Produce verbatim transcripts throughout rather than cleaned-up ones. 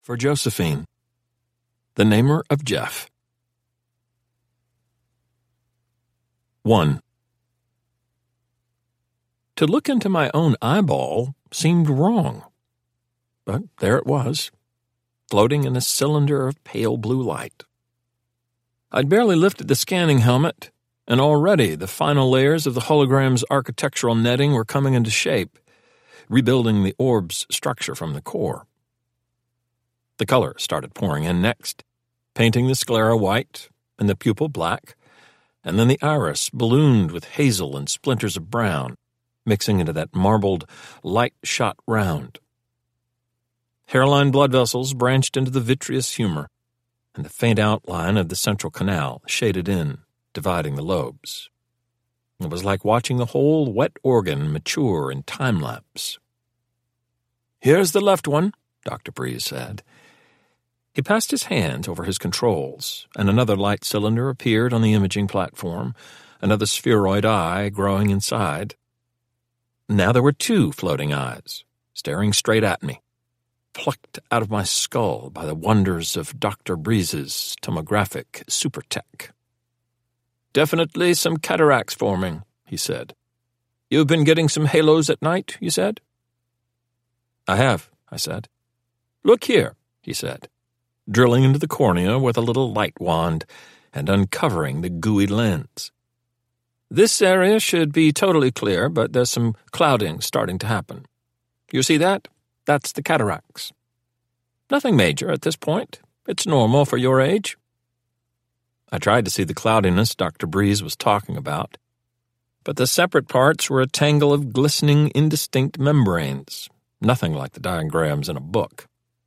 For Josephine, the namer of Jeff. one. To look into my own eyeball seemed wrong, but there it was, floating in a cylinder of pale blue light. I'd barely lifted the scanning helmet, and already the final layers of the hologram's architectural netting were coming into shape, rebuilding the orb's structure from the core. The color started pouring in next, painting the sclera white and the pupil black, and then the iris ballooned with hazel and splinters of brown, mixing into that marbled, light-shot round. Hairline blood vessels branched into the vitreous humor, and the faint outline of the central canal shaded in, dividing the lobes. It was like watching the whole wet organ mature in time-lapse. "Here's the left one," Doctor Breeze said. He passed his hands over his controls, and another light cylinder appeared on the imaging platform, another spheroid eye growing inside. Now there were two floating eyes, staring straight at me, plucked out of my skull by the wonders of Doctor Breeze's tomographic supertech. "Definitely some cataracts forming," he said. "You've been getting some halos at night, you said?" "I have," I said. "Look here," he said, drilling into the cornea with a little light wand and uncovering the gooey lens. "This area should be totally clear, but there's some clouding starting to happen. You see that? That's the cataracts. Nothing major at this point. It's normal for your age." I tried to see the cloudiness Doctor Breeze was talking about, but the separate parts were a tangle of glistening, indistinct membranes, nothing like the diagrams in a book.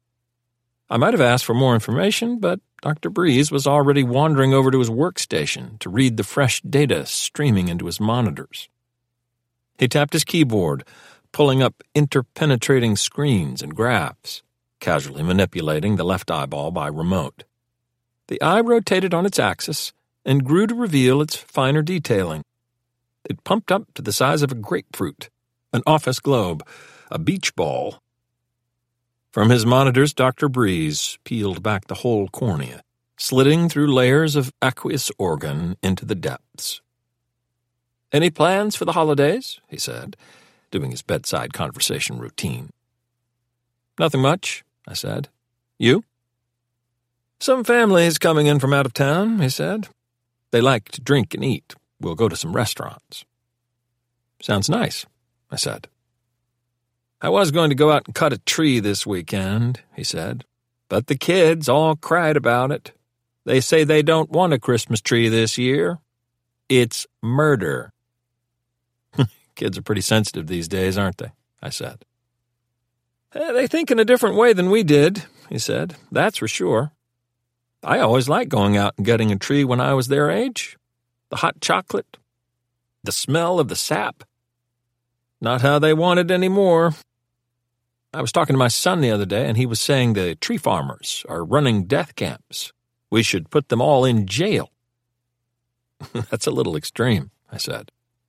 I might have asked for more information, but Doctor Breeze was already wandering over to his workstation to read the fresh data streaming into his monitors. He tapped his keyboard, pulling up interpenetrating screens and graphs, casually manipulating the left eyeball by remote. The eye rotated on its axis and grew to reveal its finer detailing. It pumped up to the size of a grapefruit, an office globe, a beach ball. From his monitors, Doctor Breeze peeled back the whole cornea, slitting through layers of aqueous organ into the depths. "Any plans for the holidays?" he said, doing his bedside conversation routine. "Nothing much," I said. "You?" "Some families coming in from out of town," he said. "They like to drink and eat. We'll go to some restaurants." "Sounds nice," I said. "I was going to go out and cut a tree this weekend," he said, "but the kids all cried about it. They say they don't want a Christmas tree this year. It's murder." "Kids are pretty sensitive these days, aren't they?" I said. "They think in a different way than we did," he said. "That's for sure. I always liked going out and getting a tree when I was their age. The hot chocolate, the smell of the sap. Not how they want it anymore. I was talking to my son the other day, and he was saying the tree farmers are running death camps. We should put them all in jail." "That's a little extreme," I said.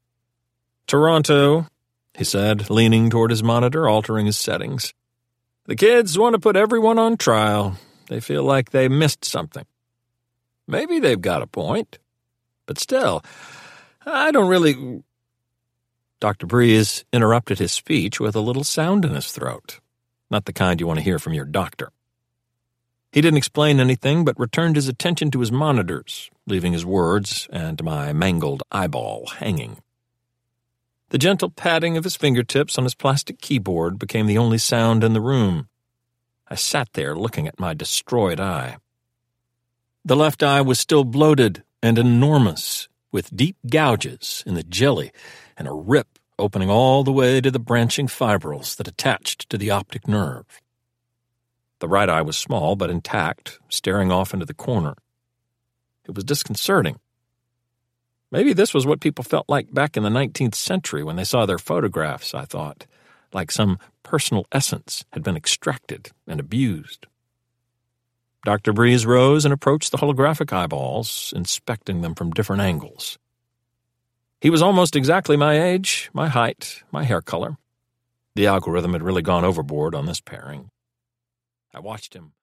"Toronto," he said, leaning toward his monitor, altering his settings. "The kids want to put everyone on trial. They feel like they missed something. Maybe they've got a point. But still, I don't really—" Doctor Breeze interrupted his speech with a little sound in his throat, not the kind you want to hear from your doctor. He didn't explain anything but returned his attention to his monitors, leaving his words and my mangled eyeball hanging. The gentle patting of his fingertips on his plastic keyboard became the only sound in the room. I sat there looking at my destroyed eye. The left eye was still bloated and enormous, with deep gouges in the jelly and a rip opening all the way to the branching fibrils that attached to the optic nerve. The right eye was small but intact, staring off into the corner. It was disconcerting. Maybe this was what people felt like back in the nineteenth century when they saw their photographs, I thought, like some personal essence had been extracted and abused. Doctor Breeze rose and approached the holographic eyeballs, inspecting them from different angles. He was almost exactly my age, my height, my hair color. The algorithm had really gone overboard on this pairing. I watched him